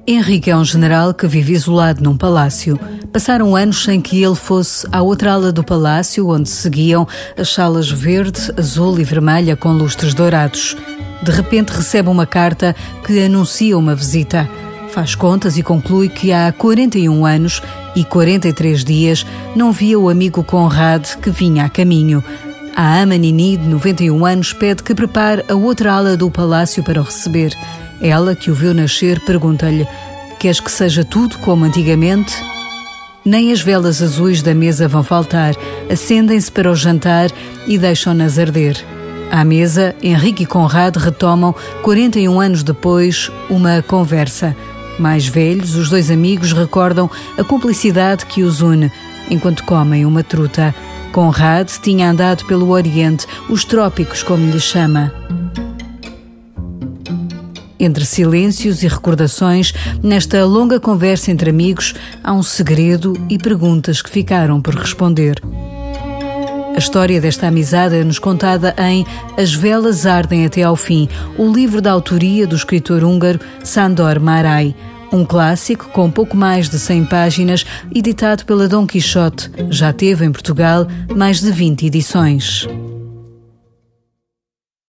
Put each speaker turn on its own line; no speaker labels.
Henrique é um general que vive isolado num palácio. Passaram anos sem que ele fosse à outra ala do palácio, onde seguiam as salas verde, azul e vermelha com lustres dourados. De repente recebe uma carta que anuncia uma visita. Faz contas e conclui que há 41 anos e 43 dias não via o amigo Conrad que vinha a caminho. A ama Nini, de 91 anos, pede que prepare a outra ala do palácio para o receber. Ela, que o viu nascer, pergunta-lhe: "Queres que seja tudo como antigamente?" Nem as velas azuis da mesa vão faltar. Acendem-se para o jantar e deixam-nas arder. À mesa, Henrique e Conrad retomam, 41 anos depois, uma conversa. Mais velhos, os dois amigos recordam a cumplicidade que os une enquanto comem uma truta. Conrad tinha andado pelo Oriente, os trópicos, como lhe chama. Entre silêncios e recordações, nesta longa conversa entre amigos, há um segredo e perguntas que ficaram por responder. A história desta amizade é-nos contada em As Velas Ardem Até ao Fim, o livro da autoria do escritor húngaro Sándor Márai, um clássico com pouco mais de 100 páginas, editado pela Dom Quixote. Já teve em Portugal mais de 20 edições.